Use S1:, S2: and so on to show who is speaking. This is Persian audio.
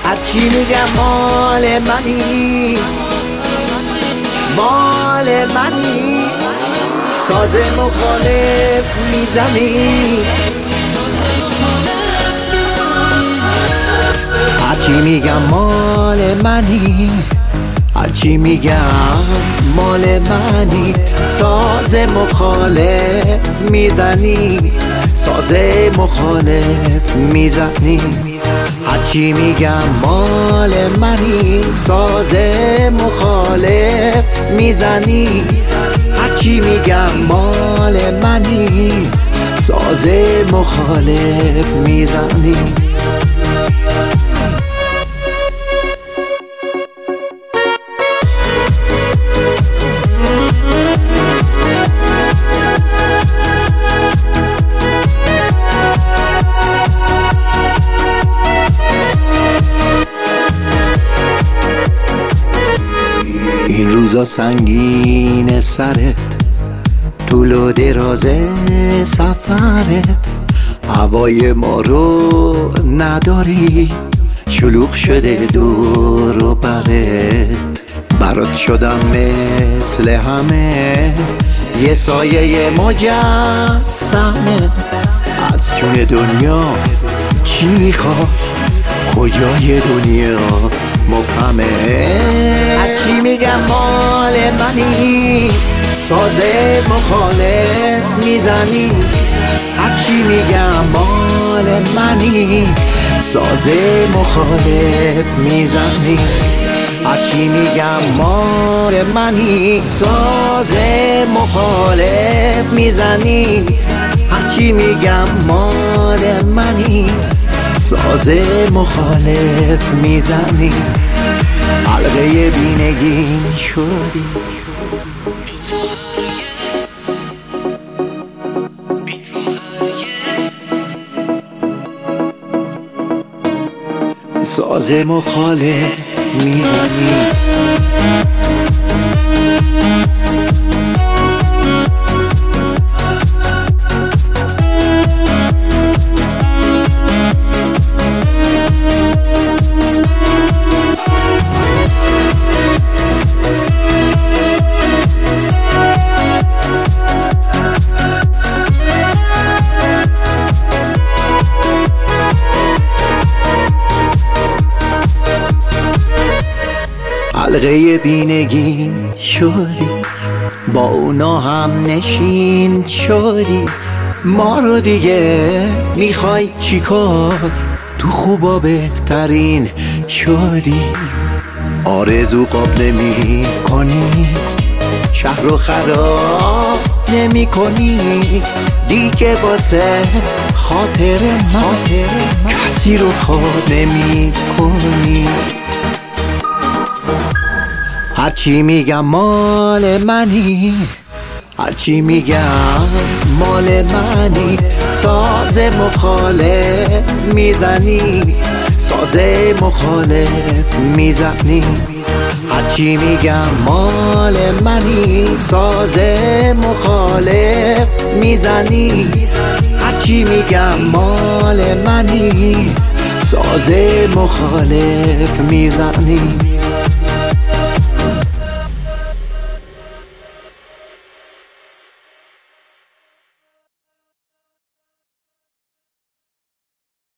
S1: هرچی میگم مال منی، مال منی. ساز مخالف میزنی، هرچی میگم مال منی، هرچی میگم مال منی. ساز مخالف میزنی، ساز مخالف میزنی. هرچی میگم مال منی، ساز مخالف میزنی. هرچی میگم مال منی، ساز مخالف میزنی. این روزا سنگین سرت، طول و دراز سفرت، هوای ما رو نداری، شلوغ شده دور و برات شدم مثل همه، یه سایه مجسمه. از جون دنیا چی میخوای؟ کجای دنیا مبهمه. هرچی میگم مال منی، ساز مخالف میزنی. هرچی میگم مال منی، ساز مخالف میزنی. هرچی میگم مال منی، ساز مخالف میزنی. هرچی میگم مال منی، ساز مخالف میزنی. حلقه بینگین شدی، ساز مخالف میزنی. حلقه بینگین شدی، با اونا هم نشین شدی. ما رو دیگه میخوای چیکار؟ تو خوبا بهترین شدی. آرزو قاب نمی کنی، شهر رو خراب نمی کنی دیگه، واسه خاطر من کسی رو خواب نمی کنی. هرچی میگم مال منی، هرچی میگم مال منی. ساز مخالف میزنی، ساز مخالف میزنی. هرچی میگم مال منی، ساز مخالف میزنی. هرچی میگم مال منی، ساز مخالف میزنی.